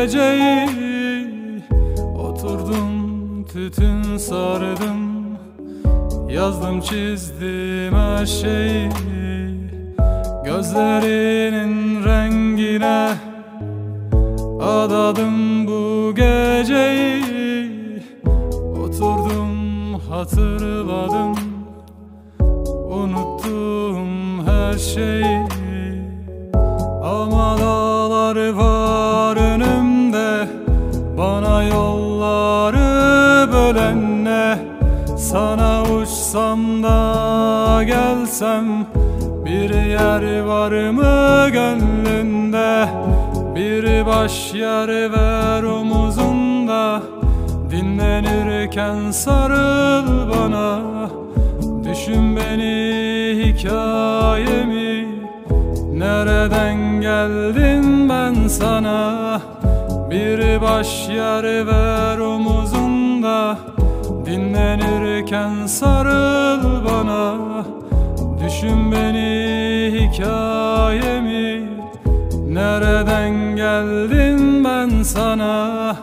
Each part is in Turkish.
geceyi, oturdum tütün sardım, yazdım çizdim her şeyi. Gözlerinin rengine adadım bu geceyi, oturdum hatırladım, unuttum her şeyi. Ama dağlar var önümde, bana yolları bölen ne? Sana uçsam da gelsem, bir yer var mı gönlünde? Bir baş yer ver omuzunda, dinlenirken sarıl bana. Düşün beni, hikayemi, nereden geldin ben sana? Bir baş yer ver omuzunda, dinlenirken sarıl bana. Düşün beni, hikayemi, nereden geldin ben sana?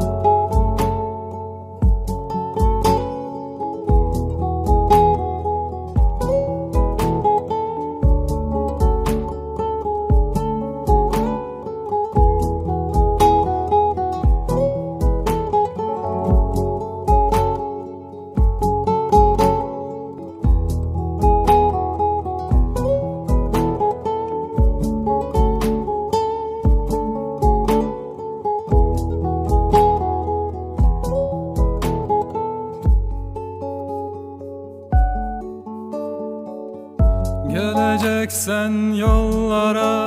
Geleceksen yollara,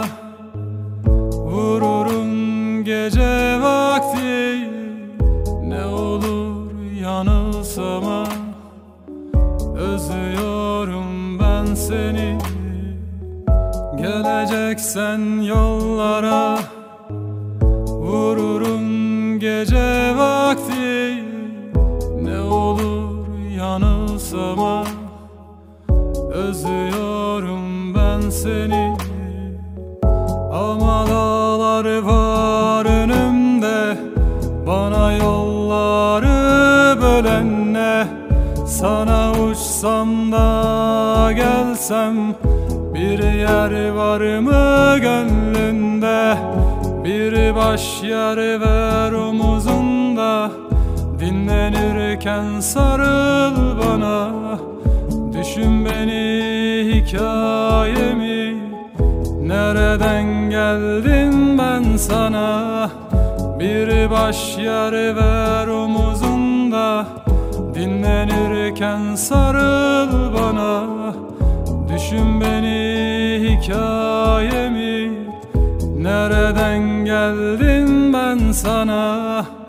vururum gece vakti. Ne olur yanılsama, özlüyorum ben seni. Geleceksen yollara, vururum gece vakti. Ne olur yanılsama, özlüyorum ben seni. Ama dağlar var önümde, bana yolları bölen ne? Sana uçsam da gelsem, bir yer var mı gönlünde? Bir baş yer ver omuzunda, dinlenirken sarıl bana. Düşün beni, hikayemi, nereden geldin ben sana? Bir baş yer ver omuzunda, dinlenirken sarıl bana. Düşün beni, hikayemi, nereden geldin ben sana?